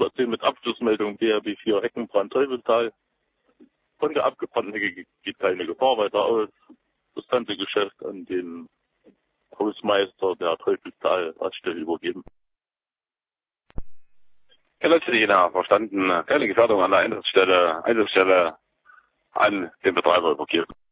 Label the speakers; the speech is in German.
Speaker 1: 110 mit Abschlussmeldung BRB 4 Eckenbrand Teufelstal. Von der abgebrannten Hecke geht keine Gefahr weiter aus. Das ganze Geschäft an den Hausmeister der Teufelstal Raststelle übergeben.
Speaker 2: Ja, letztlich verstanden. Keine Gefährdung an der Einsatzstelle an den Betreiber übergeben.